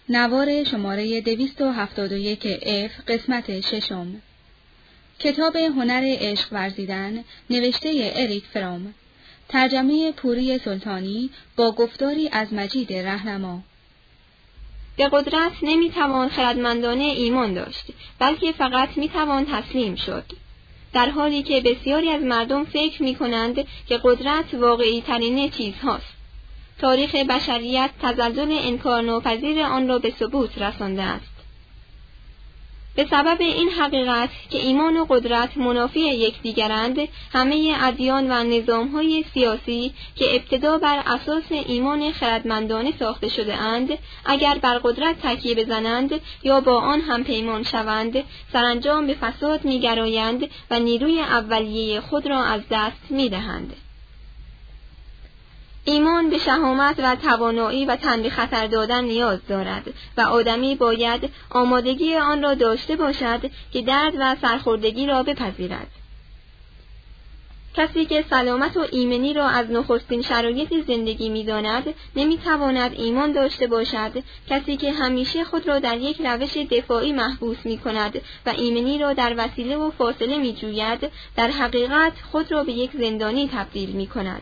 نوار شماره 271 F قسمت ششم. کتاب هنر عشق ورزیدن نوشته اریک فروم. ترجمه پوری سلطانی با گفتاری از مجید رهنما. به قدرت نمیتوان خردمندانه ایمان داشت، بلکه فقط میتوان تسلیم شد. در حالی که بسیاری از مردم فکر میکنند که قدرت واقعی ترین چیز هاست. تاریخ بشریت تزلزل انکارناپذیر آن را به ثبوت رسانده است. به سبب این حقیقت که ایمان و قدرت منافی یکدیگرند، همه ادیان و نظام‌های سیاسی که ابتدا بر اساس ایمان خردمندانه ساخته شده اند، اگر بر قدرت تکیه بزنند یا با آن هم پیمان شوند، سرانجام به فساد می‌گرایند و نیروی اولیه خود را از دست می‌دهند. ایمان به شهامت و توانایی و تن به خطر دادن نیاز دارد و آدمی باید آمادگی آن را داشته باشد که درد و سرخوردگی را بپذیرد. کسی که سلامت و ایمنی را از نخستین شرایط زندگی می‌داند، نمی‌تواند ایمان داشته باشد. کسی که همیشه خود را در یک روش دفاعی محبوس می‌کند و ایمنی را در وسیله و فاصله می‌جوید، در حقیقت خود را به یک زندانی تبدیل می‌کند.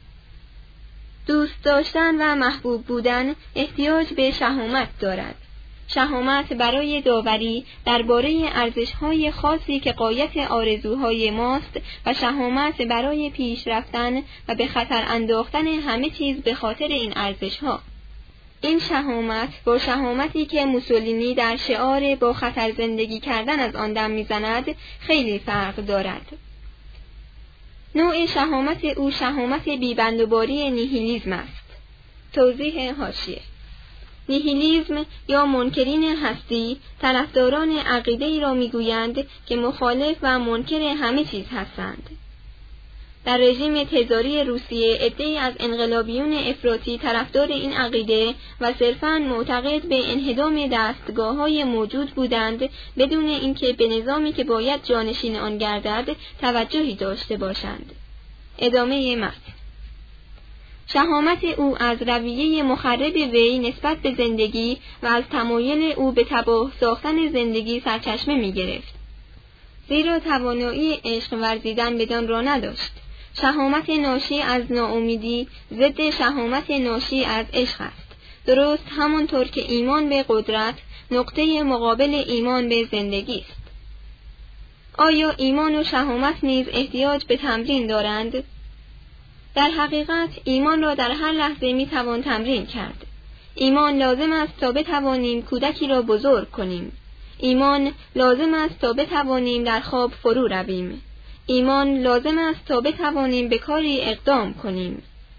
دوست داشتن و محبوب بودن احتیاج به شهامت دارد. شهامت برای داوری درباره ارزش‌های خاصی که غایت آرزوهای ماست و شهامت برای پیش رفتن و به خطر انداختن همه چیز به خاطر این ارزش‌ها. این شهامت با شهامتی که موسولینی در شعار با خطر زندگی کردن از آن دم می‌زند خیلی فرق دارد. نوع شهامت او شهامت بی‌بندوباری نیهیلیسم است. توضیح حاشیه: نیهیلیسم یا منکرین هستی طرفداران عقیده‌ای را می‌گویند که مخالف و منکر همه چیز هستند. در رژیم تزاری روسیه عده‌ای از انقلابیون افراطی طرفدار این عقیده و صرفاً معتقد به انهدام دستگاه‌های موجود بودند، بدون اینکه به نظامی که باید جانشین آن گردد توجهی داشته باشند. ادامه متن. شهامت او از رویه مخرب وی نسبت به زندگی و از تمایل او به تباه ساختن زندگی سرچشمه می‌گرفت، زیرا توانایی عشق ورزیدن بدان را نداشت. شهامت ناشی از ناامیدی ضد شهامت ناشی از عشق است، درست همانطور که ایمان به قدرت نقطه مقابل ایمان به زندگی است. آیا ایمان و شهامت نیز احتیاج به تمرین دارند؟ در حقیقت ایمان را در هر لحظه میتوان تمرین کرد. ایمان لازم است تا بتوانیم کودکی را بزرگ کنیم. ایمان لازم است تا بتوانیم در خواب فرو رویم. ایمان لازم است تا بتوانیم به کاری اقدام کنیم.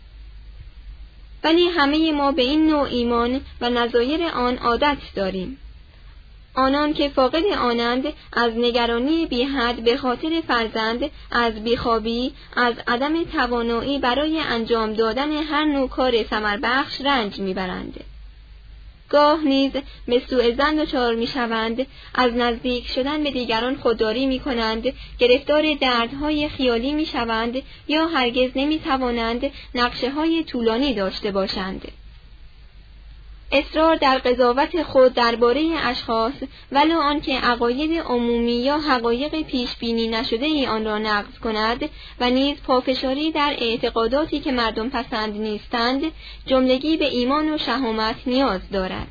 ولی همه ما به این نوع ایمان و نظایر آن عادت داریم. آنان که فاقد آنند از نگرانی بی‌حد به خاطر فرزند، از بیخوابی، از عدم توانایی برای انجام دادن هر نوع کار ثمربخش رنج میبرند. گاه نیز به سوء ظن دچار میشوند، از نزدیک شدن به دیگران خودداری میکنند، گرفتار دردهای خیالی میشوند یا هرگز نمیتوانند نقشه‌های طولانی داشته باشند. اصرار در قضاوت خود درباره اشخاص، ولو آنکه عقاید عمومی یا حقایق پیش بینی نشده ای آن را نقض کند، و نیز پافشاری در اعتقاداتی که مردم پسند نیستند، جملگی به ایمان و شهامت نیاز دارد.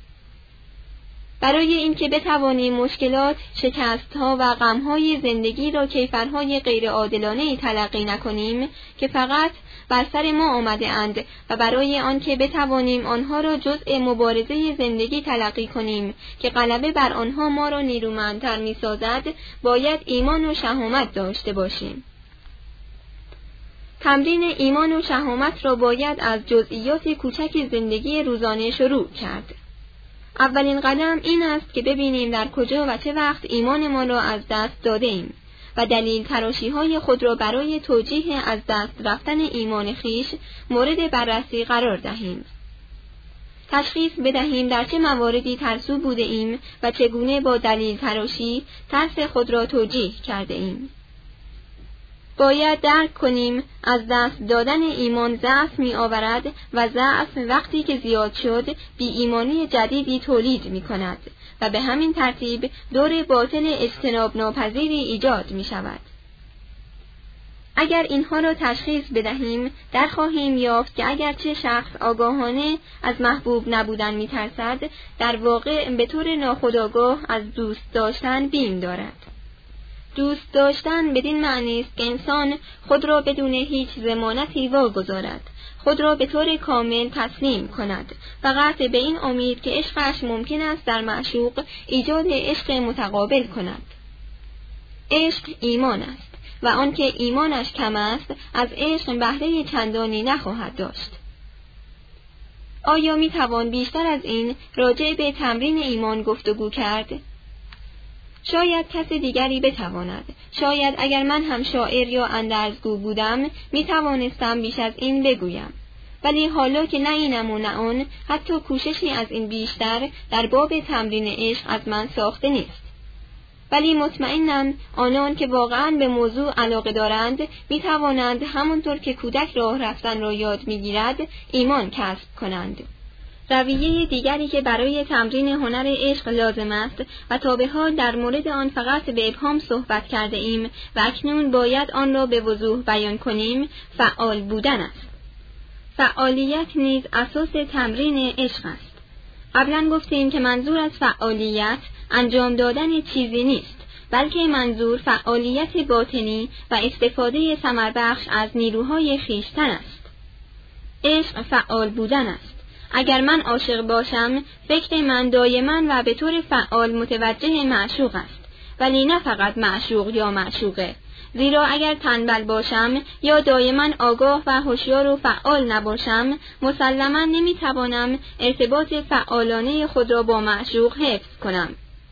برای اینکه بتوانیم مشکلات، شکست‌ها و غم‌های زندگی را کیفرهای غیر عادلانه‌ای تلقی نکنیم که فقط بر سر ما آمده اند و برای آنکه بتوانیم آنها را جزء مبارزه زندگی تلقی کنیم که غلبه بر آنها ما را نیرومندتر می‌سازد، باید ایمان و شهامت داشته باشیم. تمرین ایمان و شهامت را باید از جزئیات کوچک زندگی روزانه شروع کرد. اولین قدم این است که ببینیم در کجا و چه وقت ایمانمان را از دست داده ایم و دلیل تراشی‌های خود را برای توجیه از دست رفتن ایمان خویش مورد بررسی قرار دهیم. تشخیص بدهیم در چه مواردی ترسو بوده ایم و چگونه با دلیل تراشی ترس خود را توجیه کرده ایم. باید درک کنیم از دست دادن ایمان ضعف می آورد و ضعف وقتی که زیاد شد بی ایمانی جدیدی تولید می کند و به همین ترتیب دور باطل اجتناب ناپذیری ایجاد می شود. اگر اینها را تشخیص بدهیم در خواهیم یافت که اگرچه شخص آگاهانه از محبوب نبودن می ترسد، در واقع به طور ناخودآگاه از دوست داشتن بیم دارد. دوست داشتن بدین معنی است که انسان خود را بدون هیچ ضمانتی واگذارد، خود را به طور کامل تسلیم کند، فقط به این امید که عشقش ممکن است در معشوق ایجاد عشق متقابل کند. عشق ایمان است و آنکه ایمانش کم است از عشق بهره چندانی نخواهد داشت. آیا می توان بیشتر از این راجع به تمرین ایمان گفتگو کرد؟ شاید کس دیگری بتواند. شاید اگر من هم شاعر یا اندرزگو بودم می توانستم بیش از این بگویم. ولی حالا که نه اینم و نه آن، حتی کوششی از این بیشتر در باب تمرین عشق از من ساخته نیست. ولی مطمئنم آنان که واقعاً به موضوع علاقه دارند می توانند همانطور که کودک راه رفتن را یاد می گیرد ایمان کسب کنند. رویه دیگری که برای تمرین هنر عشق لازم است و تا به حال در مورد آن فقط به ابهام صحبت کرده ایم و اکنون باید آن را به وضوح بیان کنیم، فعال بودن است. فعالیت نیز اساس تمرین عشق است. قبلا گفتیم که منظور از فعالیت انجام دادن چیزی نیست، بلکه منظور فعالیت باطنی و استفاده ثمربخش از نیروهای خویشتن است. عشق فعال بودن است. اگر من عاشق باشم، فکر من دایما و به طور فعال متوجه معشوق است، ولی نه فقط معشوق یا معشوقه. زیرا اگر تنبل باشم یا دایما آگاه و هوشیار و فعال نباشم، مسلما نمیتوانم ارتباط فعالانه خود را با معشوق حفظ کنم.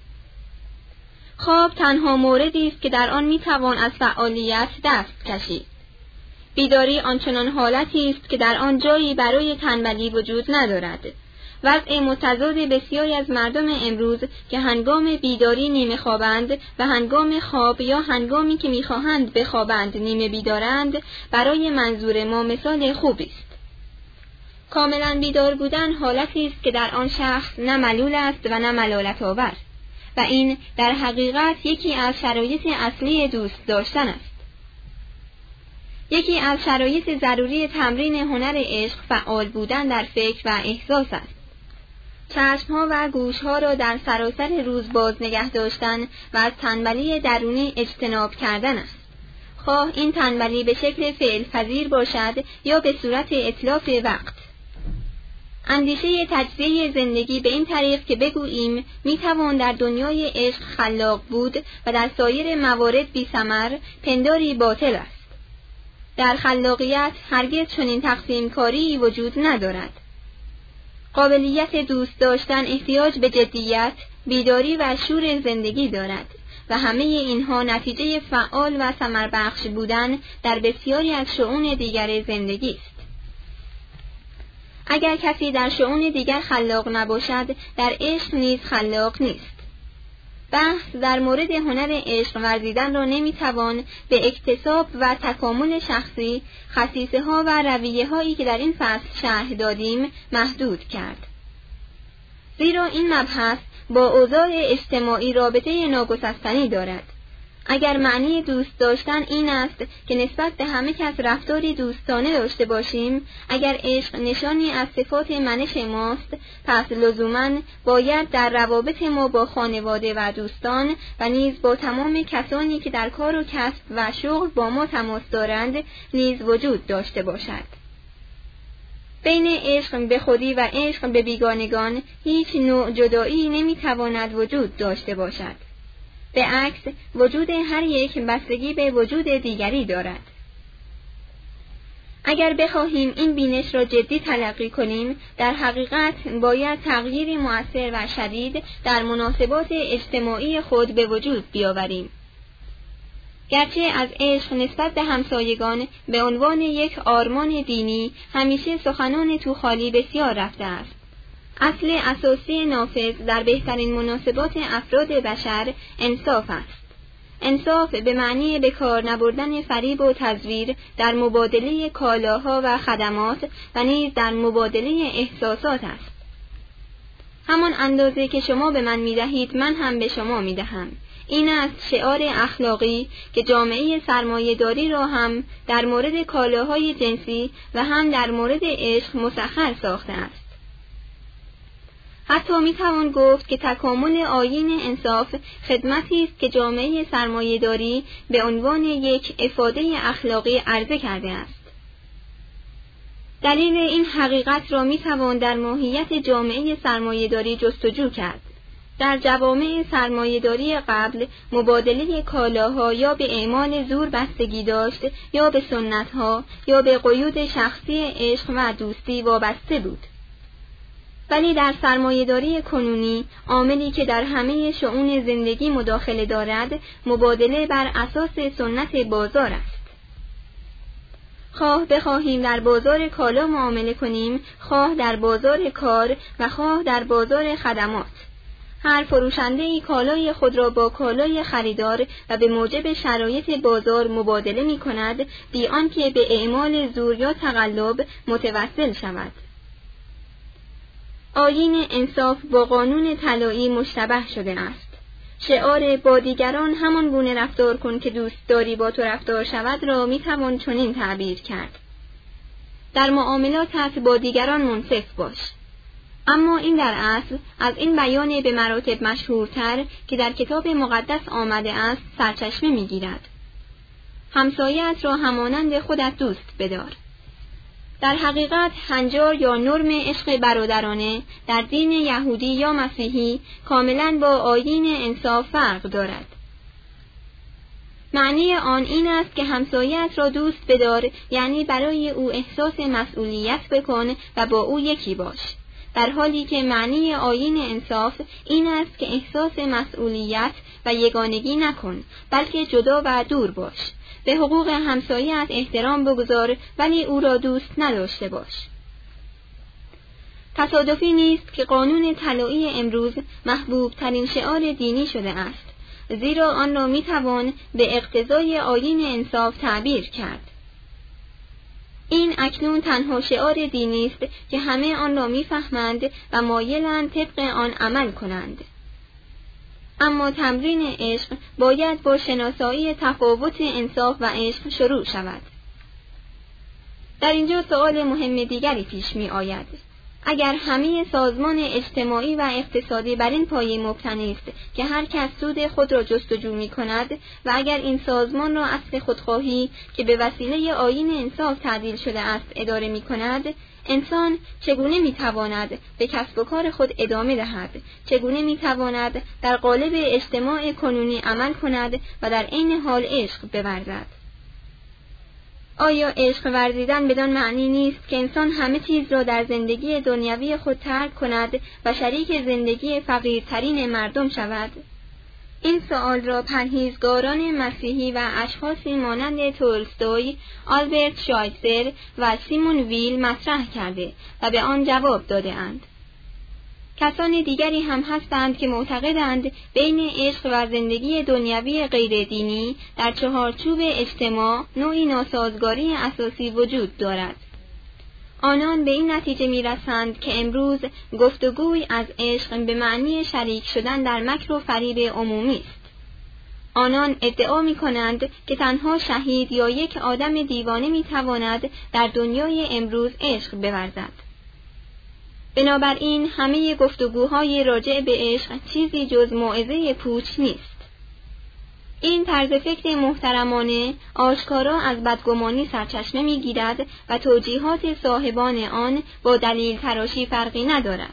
خواب تنها موردی است که در آن میتوان از فعالیت دست کشید. بیداری آنچنان حالتی است که در آن جایی برای تنبلی وجود ندارد. وضع متضاد بسیاری از مردم امروز که هنگام بیداری نیمه خوابند و هنگام خواب یا هنگامی که میخواهند بخوابند نیمه بیدارند، برای منظور ما مثال خوبی است. کاملا بیدار بودن حالتی است که در آن شخص نه ملول است و نه ملالت آور، و این در حقیقت یکی از شرایط اصلی دوست داشتن است. یکی از شرایط ضروری تمرین هنر عشق فعال بودن در فکر و احساس است. چشمها و گوشها را در سراسر روز باز نگه داشتن و از تنبلی درونی اجتناب کردن است. خواه این تنبلی به شکل فعل پذیر باشد یا به صورت اتلاف وقت. اندیشه تجزیه زندگی به این طریق که بگوییم میتوان در دنیای عشق خلاق بود و در سایر موارد بی ثمر، پنداری باطل است. در خلاقیت هرگز چنین تقسیم کاری وجود ندارد. قابلیت دوست داشتن احتیاج به جدیت، بیداری و شور زندگی دارد و همه اینها نتیجه فعال و ثمربخش بودن در بسیاری از شؤون دیگر زندگی است. اگر کسی در شؤون دیگر خلاق نباشد، در عشق نیز خلاق نیست. بحث در مورد هنر عشق ورزیدن را نمیتوان به اکتساب و تکامل شخصی، خصیصه ها و رویه هایی که در این فصل شرح دادیم محدود کرد. زیرا این مبحث با اوضاع اجتماعی رابطه ناگسستنی دارد. اگر معنی دوست داشتن این است که نسبت به همه کس رفتاری دوستانه داشته باشیم، اگر عشق نشانی از صفات منش ماست، پس لزوماً باید در روابط ما با خانواده و دوستان و نیز با تمام کسانی که در کار و کسب و شغل با ما تماس دارند نیز وجود داشته باشد. بین عشق به خودی و عشق به بیگانگان هیچ نوع جدایی نمیتواند وجود داشته باشد. به عکس وجود هر یک بستگی به وجود دیگری دارد. اگر بخواهیم این بینش را جدی تلقی کنیم، در حقیقت باید تغییری مؤثر و شدید در مناسبات اجتماعی خود به وجود بیاوریم. گرچه از عشق نسبت به همسایگان به عنوان یک آرمان دینی همیشه سخنان تو خالی بسیار رفته است، اصل اساسی نافذ در بهترین مناسبات افراد بشر انصاف است انصاف به معنی به کار نبردن فریب و تزویر در مبادله کالاها و خدمات و نیز در مبادله احساسات است. همان اندازه که شما به من می‌دهید من هم به شما می‌دهم. این است شعار اخلاقی که جامعه سرمایه‌داری را هم در مورد کالاهای جنسی و هم در مورد عشق مسخر ساخته است. حتی می‌توان گفت که تکامل آیین انصاف خدمتی است که جامعه سرمایه‌داری به عنوان یک افاده اخلاقی عرضه کرده است. دلیل این حقیقت را می‌توان در ماهیت جامعه سرمایه‌داری جستجو کرد. در جوامع سرمایه‌داری قبل مبادله کالاها یا به اعمال زور بستگی داشت یا به سنت‌ها یا به قیود شخصی عشق و دوستی وابسته بود. ولی در سرمایه‌داری کنونی عاملی که در همه شئون زندگی مداخله دارد مبادله بر اساس سنت بازار است. خواه بخواهیم در بازار کالا معامله کنیم، خواه در بازار کار و خواه در بازار خدمات، هر فروشنده‌ای کالای خود را با کالای خریدار و به موجب شرایط بازار مبادله می‌کند بی آنکه به اعمال زور یا تقلب متوسل شود. آیین انصاف با قانون طلایی مشتبه شده است. شعار با دیگران همان گونه رفتار کن که دوست داری با تو رفتار شود را می‌توان چنین تعبیر کرد: در معاملاتت با دیگران منصف باش. اما این در اصل از این بیان به مراتب مشهورتر که در کتاب مقدس آمده است سرچشمه می‌گیرد: همسایه‌ات را همانند خودت دوست بدار. در حقیقت هنجار یا نرم عشق برادرانه در دین یهودی یا مسیحی کاملاً با آیین انصاف فرق دارد. معنی آن این است که همسایه‌ات را دوست بدار، یعنی برای او احساس مسئولیت بکن و با او یکی باش، در حالی که معنی آیین انصاف این است که احساس مسئولیت و یگانگی نکن، بلکه جدا و دور باش. به حقوق همسایه‌ات احترام بگذار ولی او را دوست نداشته باش. تصادفی نیست که قانون طلایی امروز محبوب ترین شعار دینی شده است، زیرا آن را میتوان به اقتضای آیین انصاف تعبیر کرد. این اکنون تنها شعار دینی است که همه آن را میفهمند و مایلند طبق آن عمل کنند. اما تمرین عشق باید با شناسایی تفاوت انصاف و عشق شروع شود. در اینجا سؤال مهم دیگری پیش می آید: اگر همه سازمان اجتماعی و اقتصادی بر این پایه مبتنی است که هر کس سود خود را جستجو می کند و اگر این سازمان را اصل خودخواهی که به وسیله آیین انصاف تعدیل شده است اداره می کند، انسان چگونه میتواند به کسب و کار خود ادامه دهد؟ چگونه میتواند در قالب اجتماع کنونی عمل کند و در عین حال عشق بورزد؟ آیا عشق ورزیدن بدان معنی نیست که انسان همه چیز را در زندگی دنیوی خود ترک کند و شریک زندگی فقیرترین مردم شود؟ این سؤال را پرهیزگاران مسیحی و اشخاصی مانند تولستوی، آلبرت شوایتزر و سیمون ویل مطرح کرده و به آن جواب داده اند. کسان دیگری هم هستند که معتقدند بین عشق و زندگی دنیوی غیر دینی در چهارچوب اجتماع نوعی ناسازگاری اساسی وجود دارد. آنان به این نتیجه می‌رسند که امروز گفتگوی از عشق به معنی شریک شدن در مکر و فریب عمومی است. آنان ادعا می‌کنند که تنها شهید یا یک آدم دیوانه می‌تواند در دنیای امروز عشق بورزد. بنابراین همه گفتگوهای راجع به عشق چیزی جز موعظه پوچ نیست. این طرز فکر محترمانه آشکارا از بدگمانی سرچشمه می‌گیرد و توجیهات صاحبان آن با دلیل تراشی فرقی ندارد.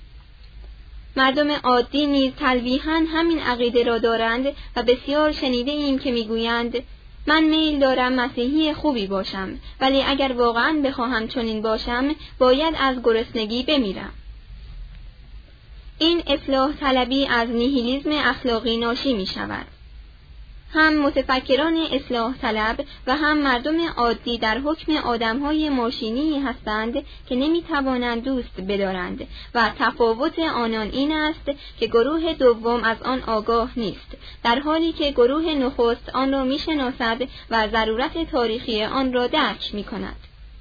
مردم عادی نیز تلویحاً همین عقیده را دارند و بسیار شنیده ایم که می‌گویند من میل دارم مسیحی خوبی باشم، ولی اگر واقعاً بخواهم چنین باشم باید از گرسنگی بمیرم. این اصلاح طلبی از نیهیلیسم اخلاقی ناشی می‌شود. هم متفکران اصلاح طلب و هم مردم عادی در حکم آدمهای ماشینی هستند که نمیتوانند دوست بدارند و تفاوت آنان این است که گروه دوم از آن آگاه نیست، در حالی که گروه نخست آن را میشناسد و ضرورت تاریخی آن را درک میکند.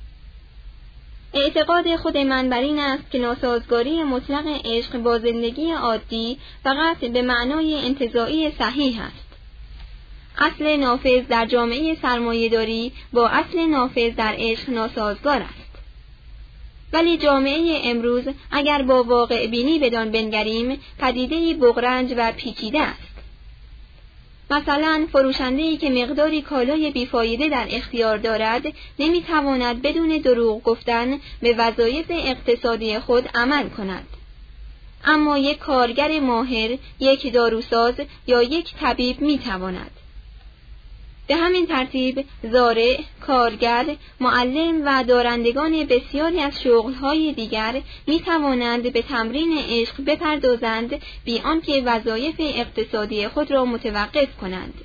اعتقاد خود من بر این است که ناسازگاری مطلق عشق با زندگی عادی فقط به معنای انتزاعی صحیح است. اصل نافذ در جامعه سرمایه‌داری با اصل نافذ در عشق ناسازگار است. ولی جامعه امروز اگر با واقع بینی بدان بنگریم پدیده‌ای بغرنج و پیچیده است. مثلا فروشنده‌ای که مقداری کالای بیفایده در اختیار دارد نمی‌تواند بدون دروغ گفتن به وظایف اقتصادی خود عمل کند. اما یک کارگر ماهر، یک داروساز یا یک طبیب می‌تواند. به همین ترتیب زارع، کارگر، معلم و دارندگان بسیاری از شغل‌های دیگر می‌توانند به تمرین عشق بپردازند بی آنکه وظایف اقتصادی خود را متوقف کنند.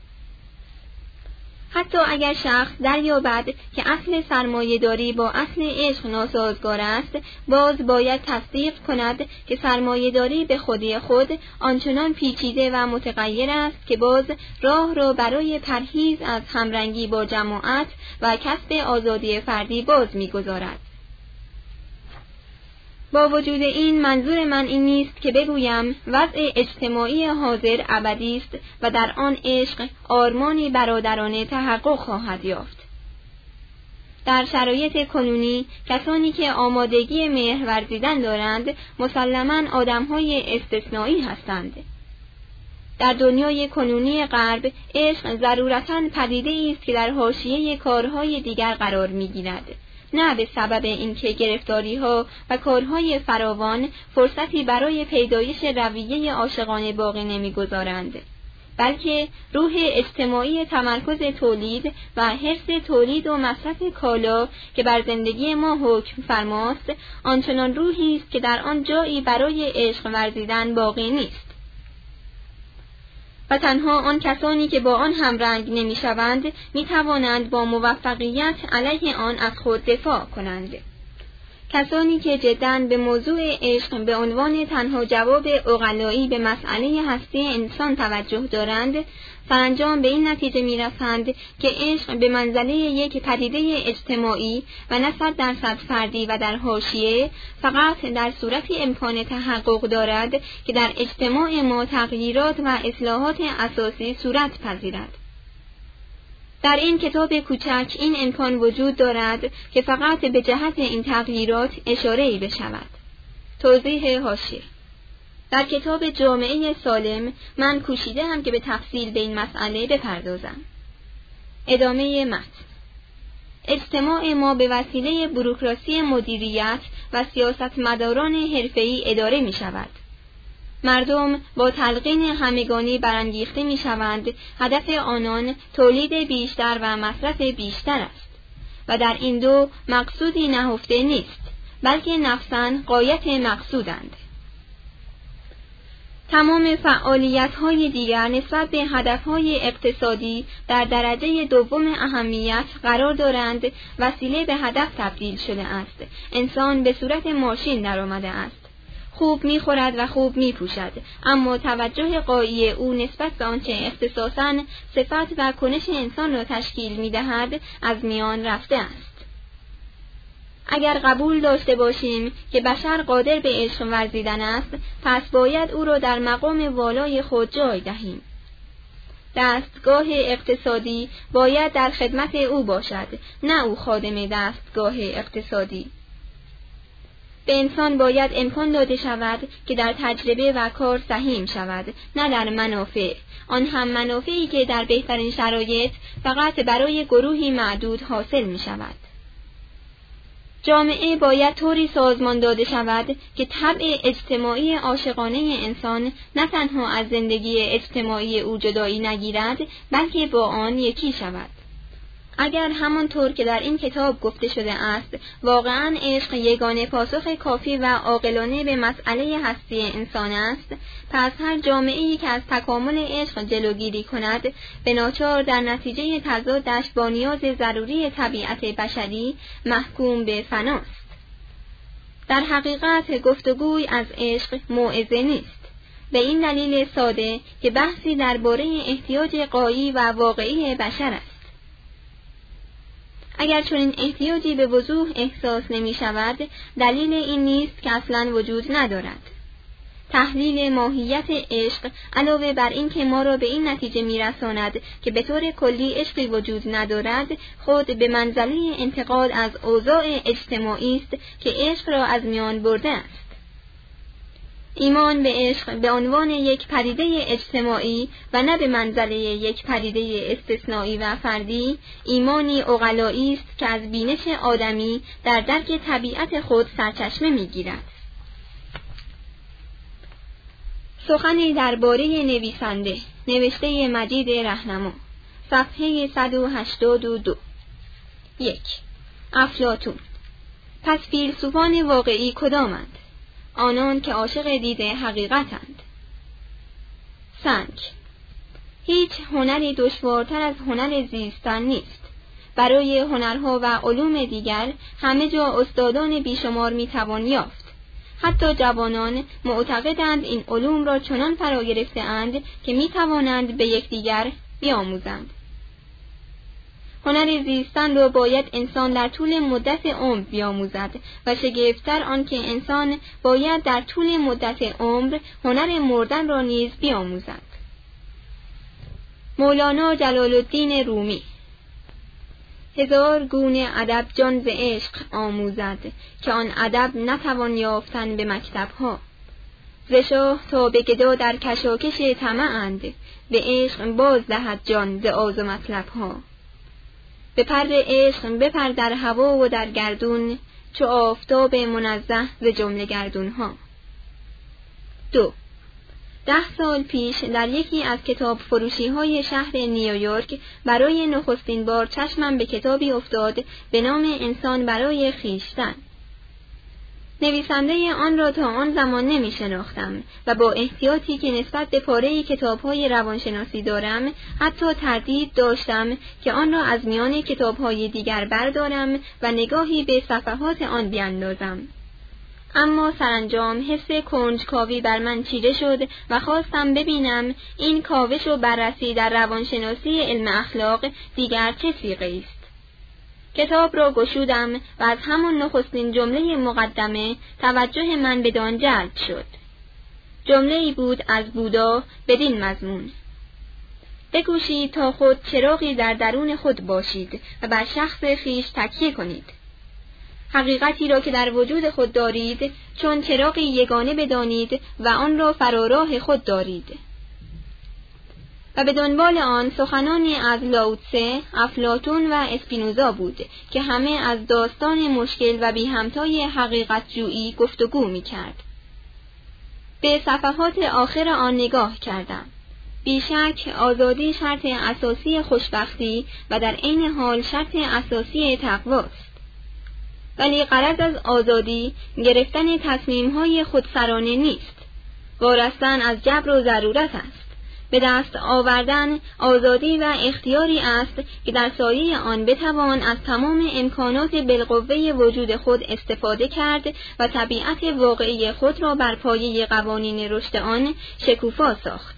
حتی اگر شخص دریابد که اصل سرمایه‌داری با اصل عشق ناسازگار است، باز باید تصدیق کند که سرمایه‌داری به خودی خود آنچنان پیچیده و متغیر است که باز راه را برای پرهیز از همرنگی با جماعت و کسب آزادی فردی باز می‌گذارد. با وجود این منظور من این نیست که بگویم وضع اجتماعی حاضر ابدی است و در آن عشق آرمانی برادرانه تحقق خواهد یافت. در شرایط کنونی کسانی که آمادگی مهر ورزیدن دارند مسلماً آدم‌های استثنایی هستند. در دنیای کنونی غرب عشق ضرورتاً پدیده‌ای است که در حاشیه کارهای دیگر قرار می‌گیرد، نه به سبب اینکه گرفتاری‌ها و کارهای فراوان فرصتی برای پیدایش رویه عاشقانه باقی نمی‌گذارند، بلکه روح اجتماعی تمرکز تولید و حرص تولید و مصرف کالا که بر زندگی ما حکم فرماست، آنچنان روحی است که در آن جایی برای عشق ورزیدن باقی نیست. و تنها آن کسانی که با آن همرنگ نمی‌شوند می‌توانند با موفقیت علیه آن از خود دفاع کنند. کسانی که جداً به موضوع عشق به عنوان تنها جواب عقلایی به مسئله هستی انسان توجه دارند، سرانجام به این نتیجه می‌رسند که عشق به منزله یک پدیده اجتماعی و نه 100% فردی و در حاشیه فقط در صورتی امکان تحقق دارد که در اجتماع ما تغییرات و اصلاحات اساسی صورت پذیرد. در این کتاب کوچک این امکان وجود دارد که فقط به جهت این تغییرات اشاره‌ای بشود. توضیح حاشیه: در کتاب جامعه سالم من کوشیدم که به تفصیل به این مسئله بپردازم. ادامه متن: اجتماع ما به وسیله بوروکراسی مدیریت و سیاستمداران حرفه‌ای اداره می شود. مردم با تلقین همگانی برانگیخته می شوند هدف آنان تولید بیشتر و مصرف بیشتر است و در این دو مقصودی نهفته نیست، بلکه نفساً غایت مقصودند. تمام فعالیت‌های دیگر نسبت به هدف‌های اقتصادی در درجه دوم اهمیت قرار دارند، وسیله به هدف تبدیل شده است. انسان به صورت ماشین درآمده است. خوب می‌خورد و خوب می‌پوشد، اما توجه غایی او نسبت به آنچه اختصاصاً صفت و کنش انسان را تشکیل می‌دهد از میان رفته است. اگر قبول داشته باشیم که بشر قادر به عشق ورزیدن است، پس باید او را در مقام والای خود جای دهیم. دستگاه اقتصادی باید در خدمت او باشد، نه او خادم دستگاه اقتصادی. به انسان باید امکان داده شود که در تجربه و کار سهیم شود، نه در منافع، آن هم منافعی که در بهترین شرایط فقط برای گروهی معدود حاصل می شود. جامعه باید طوری سازمان داده شود که طبع اجتماعی عاشقانه انسان نه تنها از زندگی اجتماعی او جدایی نگیرد، بلکه با آن یکی شود. اگر همانطور که در این کتاب گفته شده است واقعاً عشق یگانه پاسخ کافی و عاقلانه به مسئله هستی انسان است، پس هر جامعه‌ای که از تکامل عشق جلوگیری کند به ناچار در نتیجه تضادش با نیاز ضروری طبیعت بشری محکوم به فناست. در حقیقت گفتگوی از عشق موعظه نیست، به این دلیل ساده که بحثی درباره احتیاج غایی و واقعی بشر است. اگر چنین احتیاجی به وضوح احساس نمی شود، دلیل این نیست که اصلاً وجود ندارد. تحلیل ماهیت عشق علاوه بر این که ما را به این نتیجه می‌رساند که به طور کلی عشقی وجود ندارد، خود به منزله انتقاد از اوضاع اجتماعی است که عشق را از میان برده است. ایمان به عشق به عنوان یک پدیده اجتماعی و نه به منزله یک پدیده استثنایی و فردی، ایمانی عقلایی است که از بینش آدمی در درک طبیعت خود سرچشمه می‌گیرد. سخنی درباره نویسنده، نوشته مجید رهنما، صفحه 182. 1. افلاطون. پس فیلسوفان واقعی کدامند؟ آنان که عاشق دیده حقیقتند. سنگ. هیچ هنری دشوارتر از هنر زیستن نیست. برای هنرها و علوم دیگر همه جا استادان بیشمار میتوان یافت. حتی جوانان معتقدند این علوم را چنان فرا گرفته‌اند که میتوانند به یکدیگر بیاموزند. هنر زیستن را باید انسان در طول مدت عمر بیاموزد و شگفت‌تر آن که انسان باید در طول مدت عمر هنر مردن را نیز بیاموزد. مولانا جلال الدین رومی. 1000 گونه ادب جان ز عشق آموزد که آن ادب نتوان یافتن به مکتب‌ها. ز شاه تا به گدا در کشاکش طمع‌اند، به عشق باز دهد جان ز آز و مطلب‌ها. به پر عشق بپر در هوا و در گردون، چو آفتاب منزه ز جمله گردون‌ها. 2. 10 سال پیش در یکی از کتاب فروشی‌های شهر نیویورک برای نخستین بار چشمم به کتابی افتاد به نام انسان برای خویشتن. نویسنده آن را تا آن زمان نمی شناختم و با احتیاطی که نسبت به پاره‌ای کتاب‌های روانشناسی دارم حتی تردید داشتم که آن را از میان کتاب‌های دیگر بردارم و نگاهی به صفحات آن بیاندازم. اما سرانجام حس کنجکاوی بر من چیره شد و خواستم ببینم این کاوش و بررسی در روانشناسی علم اخلاق دیگر چه صیغه‌ای است. کتاب را گشودم و از همان نخستین جمله مقدمه توجه من بدان جلب شد. جمله‌ای بود از بودا بدین مضمون: بکوشید تا خود چراغی در درون خود باشید و بر شخص خویش تکیه کنید. حقیقتی را که در وجود خود دارید چون چراغی یگانه بدانید و آن را فراراه خود دارید. و به دنبال آن سخنانی از لاوتسه، افلاطون و اسپینوزا بود که همه از داستان مشکل و بی همتای حقیقت جویی گفتگو می کرد. به صفحات آخر آن نگاه کردم. بیشک آزادی شرط اساسی خوشبختی و در عین حال شرط اساسی تقواست. ولی غرض از آزادی گرفتن تصمیم‌های خودسرانه نیست. وارستن از جبر و ضرورت است. به دست آوردن آزادی و اختیاری است که در سایه آن بتوان از تمام امکانات بالقوه وجود خود استفاده کرد و طبیعت واقعی خود را بر پایه قوانین رشد آن شکوفا ساخت.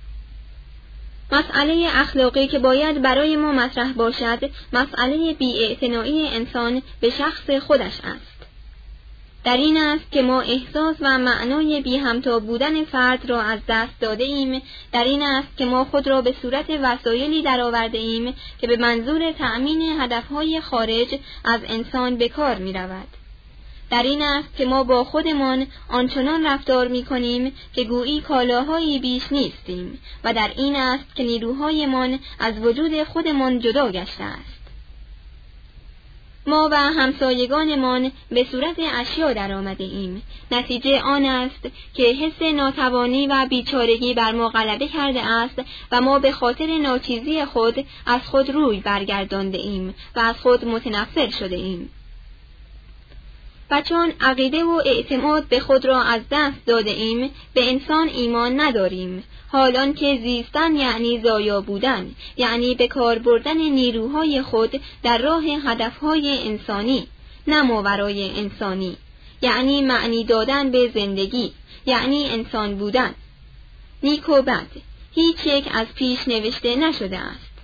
مسئله اخلاقی که باید برای ما مطرح باشد، مسئله بی‌اعتنایی انسان به شخص خودش است. در این است که ما احساس و معنای بی همتا بودن فرد را از دست داده ایم. در این است که ما خود را به صورت وسایلی درآورده ایم که به منظور تأمین هدفهای خارج از انسان به کار می رود. در این است که ما با خودمان آنچنان رفتار می کنیم که گویی کالاهایی بیش نیستیم و در این است که نیروهایمان از وجود خودمان جدا گشته است. ما و همسایگانمان به صورت اشیا در آمده ایم. نتیجه آن است که حس ناتوانی و بیچارگی بر ما غلبه کرده است و ما به خاطر ناچیزی خود از خود روی برگردانده ایم و از خود متنفر شده ایم. و چون عقیده و اعتماد به خود را از دست داده ایم، به انسان ایمان نداریم، حالان که زیستن یعنی ضایع بودن، یعنی به کار بردن نیروهای خود در راه هدفهای انسانی، نه ماورای انسانی، یعنی معنی دادن به زندگی، یعنی انسان بودن. نیک و بد هیچ یک از پیش نوشته نشده است.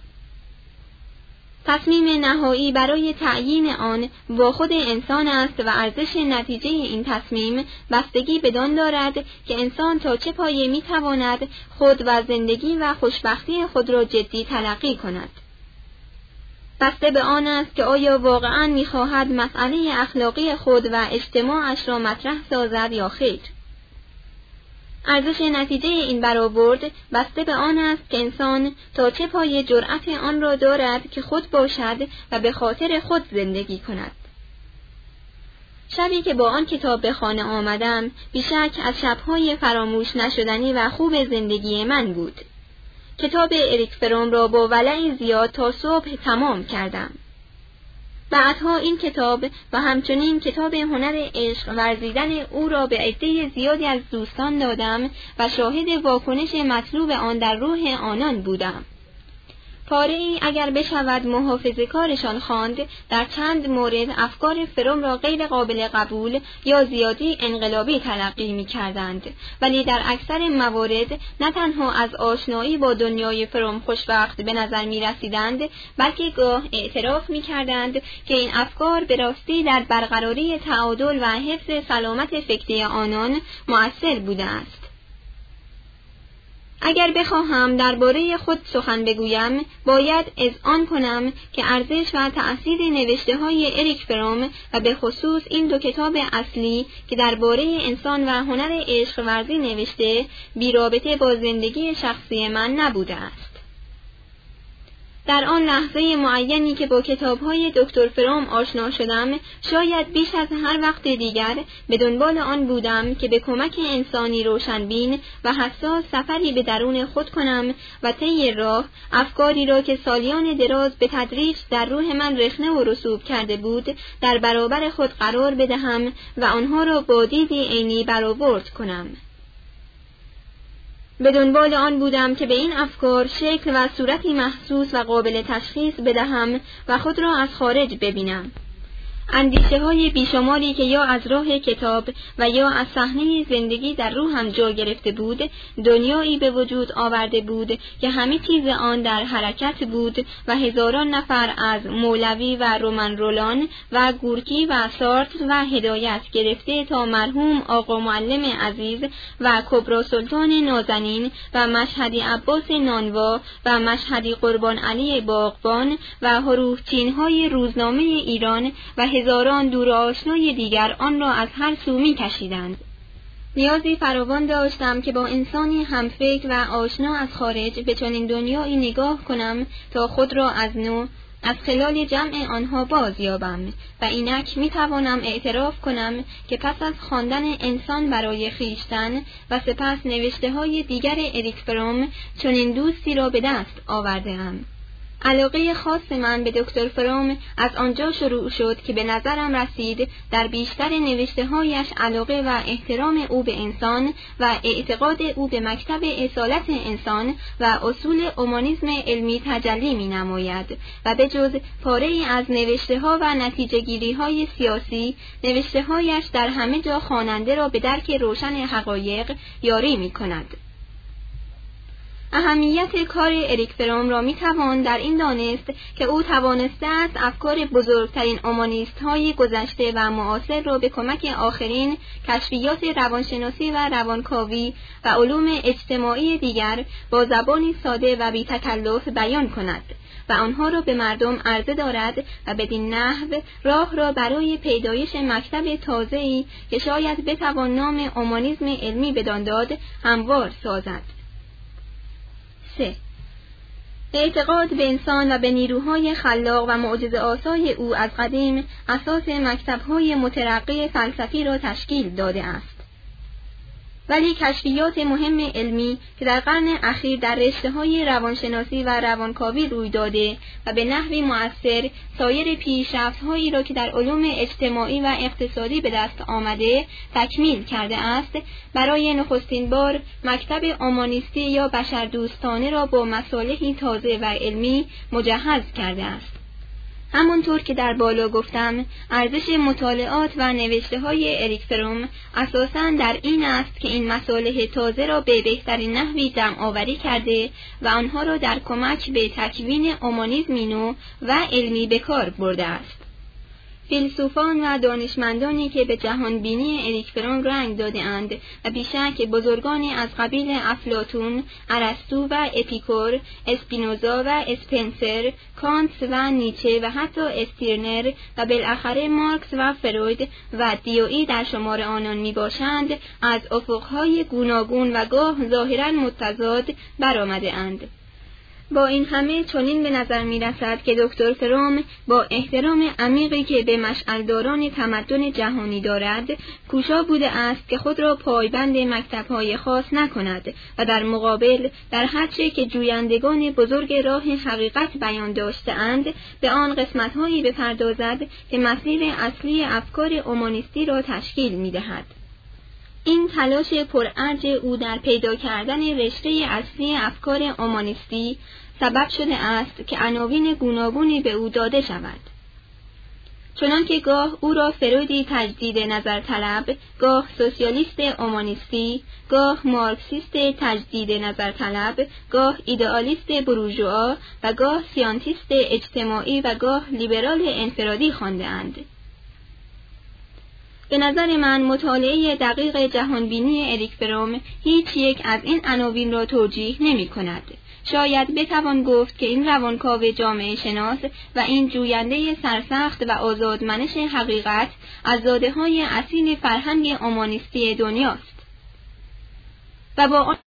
تصمیم نهایی برای تعیین آن با خود انسان است و ارزش نتیجه این تصمیم بستگی بدان دارد که انسان تا چه پایه میتواند خود و زندگی و خوشبختی خود را جدی تلقی کند. بسته به آن است که آیا واقعاً میخواهد مسئله اخلاقی خود و اجتماعش را مطرح سازد یا خیر. ارزش نتیجه این برآورد بسته به آن است که انسان تا چه پایه جرأت آن را دارد که خود باشد و به خاطر خود زندگی کند. شبی که با آن کتاب به خانه آمدم، بیشک از شب‌های فراموش نشدنی و خوب زندگی من بود. کتاب اریک فروم را با ولعی زیاد تا صبح تمام کردم. بعدها این کتاب و همچنین کتاب هنر عشق ورزیدن او را به عده زیادی از دوستان دادم و شاهد واکنش مطلوب آن در روح آنان بودم. پاره‌ای اگر بشود محافظه‌کارشان خواند، در چند مورد افکار فروم را غیر قابل قبول یا زیادی انقلابی تلقی می‌کردند، ولی در اکثر موارد نه تنها از آشنایی با دنیای فروم خوشبخت به نظر می‌رسیدند، بلکه گاه اعتراف می‌کردند که این افکار به راستی در برقراری تعادل و حفظ سلامت فکری آنان مؤثر بوده است. اگر بخواهم درباره خود سخن بگویم، باید اذعان کنم که ارزش و تأثیر نوشته‌های اریک فروم و به خصوص این دو کتاب اصلی که درباره انسان و هنر عشق ورزی نوشته، بی رابطه با زندگی شخصی من نبوده است. در آن لحظه معینی که با کتاب‌های دکتر فروم آشنا شدم، شاید بیش از هر وقت دیگر به دنبال آن بودم که به کمک انسانی روشنبین و حساس سفری به درون خود کنم و طی راه افکاری را که سالیان دراز به تدریج در روح من رخنه و رسوب کرده بود، در برابر خود قرار بدهم و آنها را با دیدی عینی برآورد کنم. به دنبال آن بودم که به این افکار شکل و صورتی محسوس و قابل تشخیص بدهم و خود را از خارج ببینم. اندیشه‌های بیشماری که یا از راه کتاب و یا از صحنه زندگی در روحم جا گرفته بود، دنیایی به وجود آورده بود که همه چیز آن در حرکت بود و هزاران نفر از مولوی و رومن رولان و گورکی و سارتر و هدایت گرفته تا مرحوم آقا معلم عزیز و کبری سلطان نازنین و مشهدی عباس نانوا و مشهدی قربان علی باغبان و حروفچین‌های روزنامه ایران و هزاران دور آشنای دیگر آن را از هر سو می کشیدند. نیازی فراوان داشتم که با انسانی همفکر و آشنا از خارج به چنین دنیایی نگاه کنم تا خود را از نو از خلال جمع آنها بازیابم و اینک می توانم اعتراف کنم که پس از خواندن انسان برای خویشتن و سپس نوشته‌های دیگر اریک فروم چنین دوستی را به دست آورده‌ام. علاقه خاص من به دکتر فروم از آنجا شروع شد که به نظرم رسید در بیشتر نوشته‌هایش علاقه و احترام او به انسان و اعتقاد او به مکتب اصالت انسان و اصول اومانیسم علمی تجلی می‌نماید و به جز پاره‌ای از نوشته‌ها و نتیجه‌گیری‌های سیاسی، نوشته‌هایش در همه جا خواننده را به درک روشن حقایق یاری می‌کند. اهمیت کار اریک فروم را میتوان در این دانست که او توانسته است افکار بزرگترین اومانیست‌های گذشته و معاصر را به کمک آخرین کشفیات روانشناسی و روانکاوی و علوم اجتماعی دیگر با زبانی ساده و بی تکلف بیان کند و آنها را به مردم عرضه دارد و بدین نحو راه را برای پیدایش مکتب تازه‌ای که شاید بتوان نام اومانیسم علمی بدان داد هموار سازد. اعتقاد به انسان و به نیروهای خلاق و معجزه‌آسای او از قدیم اساس مکتب‌های مترقی فلسفی را تشکیل داده است. ولی کشفیات مهم علمی که در قرن اخیر در رشته‌های روانشناسی و روانکاوی روی داده و به نحوی مؤثر سایر پیشرفت‌هایی را که در علوم اجتماعی و اقتصادی به دست آمده تکمیل کرده است، برای نخستین بار مکتب اومانیستی یا بشردوستانه را با مصالحی تازه و علمی مجهز کرده است. همانطور که در بالا گفتم، ارزش مطالعات و نوشته‌های اریک فروم اساساً در این است که این مصالح تازه را به بهترین نحوی جمع آوری کرده و آنها را در کمک به تکوین اومانیسمی نو و علمی به کار برده است. فیلسوفان و دانشمندانی که به جهانبینی اریک فروم رنگ داده‌اند و بیشک بزرگانی از قبیل افلاطون، ارسطو و اپیکور، اسپینوزا و اسپنسر، کانت و نیچه و حتی استیرنر و بالاخره مارکس و فروید و دیوئی در شمار آنان میباشند، از افقهای گوناگون و گاه ظاهراً متضاد برآمده‌اند. با این همه چنین به نظر می رسد که دکتر فروم با احترام عمیقی که به مشعلداران تمدن جهانی دارد، کوشا بوده است که خود را پایبند مکتب‌های خاص نکند و در مقابل در هرچه که جویندگان بزرگ راه حقیقت بیان داشته‌اند، به آن قسمت‌هایی بپردازد که مسیر اصلی افکار اومانیستی را تشکیل می‌دهد. این تلاش پرارج او در پیدا کردن رشته اصلی افکار اومانیستی سبب شده است که عناوین گوناگونی به او داده شود. چنانکه گاه او را فرویدی تجدید نظر طلب، گاه سوسیالیست اومانیستی، گاه مارکسیست تجدید نظر طلب، گاه ایدئالیست بورژوا و گاه سیانتیست اجتماعی و گاه لیبرال انفرادی خوانده‌اند. به نظر من مطالعه دقیق جهانبینی اریک فروم هیچ یک از این عناوین را توجیه نمی کند. شاید بتوان گفت که این روانکاو جامعه شناس و این جوینده سرسخت و آزادمنش حقیقت از داده‌های اصیل فرهنگ اومانیستی دنیاست و با